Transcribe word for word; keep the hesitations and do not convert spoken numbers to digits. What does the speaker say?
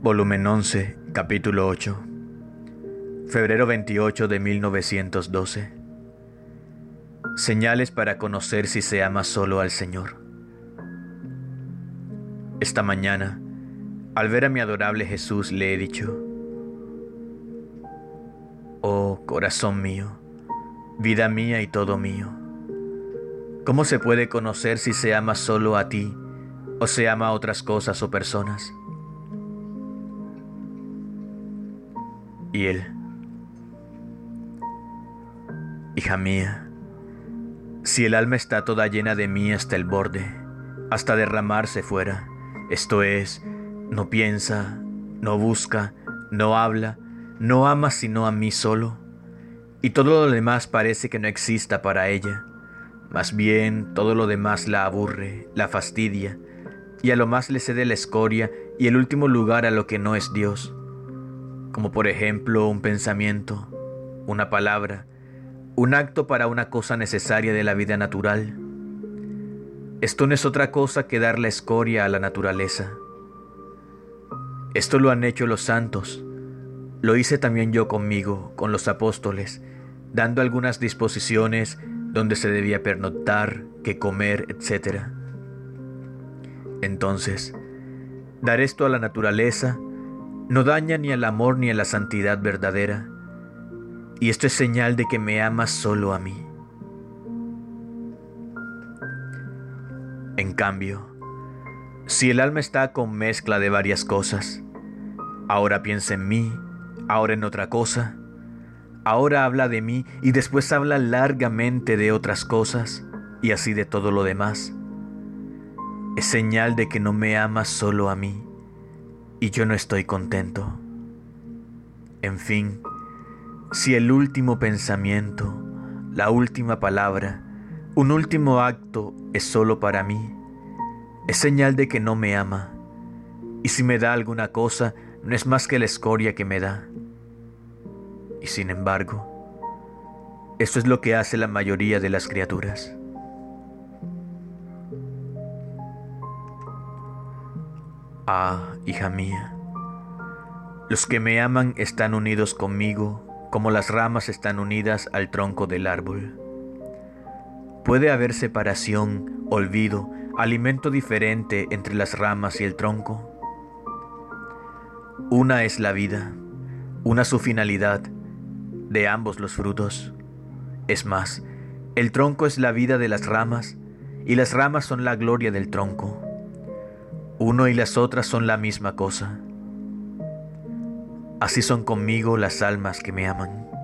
Volumen once, capítulo ocho. Febrero veintiocho de mil novecientos doce. Señales para conocer si se ama solo al Señor. Esta mañana, al ver a mi adorable Jesús, le he dicho: oh corazón mío, vida mía y todo mío, ¿cómo se puede conocer si se ama solo a ti o se ama a otras cosas o personas? Y él: hija mía, si el alma está toda llena de mí hasta el borde, hasta derramarse fuera, esto es, no piensa, no busca, no habla, no ama sino a mí solo, y todo lo demás parece que no exista para ella, más bien todo lo demás la aburre, la fastidia, y a lo más le cede la escoria y el último lugar a lo que no es Dios, como por ejemplo un pensamiento, una palabra, un acto para una cosa necesaria de la vida natural. Esto no es otra cosa que dar la escoria a la naturaleza. Esto lo han hecho los santos, lo hice también yo conmigo, con los apóstoles, dando algunas disposiciones donde se debía pernoctar, qué comer, etcétera. Entonces, dar esto a la naturaleza no daña ni al amor ni a la santidad verdadera, y esto es señal de que me amas solo a mí. En cambio, si el alma está con mezcla de varias cosas, ahora piensa en mí, ahora en otra cosa, ahora habla de mí y después habla largamente de otras cosas, y así de todo lo demás, es señal de que no me amas solo a mí, y yo no estoy contento. En fin, si el último pensamiento, la última palabra, un último acto es solo para mí, es señal de que no me ama, y si me da alguna cosa, no es más que la escoria que me da. Y sin embargo, eso es lo que hace la mayoría de las criaturas. Ah, hija mía, los que me aman están unidos conmigo como las ramas están unidas al tronco del árbol. Puede haber separación, olvido, alimento diferente entre las ramas y el tronco. Una es la vida, una su finalidad, de ambos los frutos. Es más, el tronco es la vida de las ramas y las ramas son la gloria del tronco. Uno y las otras son la misma cosa. Así son conmigo las almas que me aman.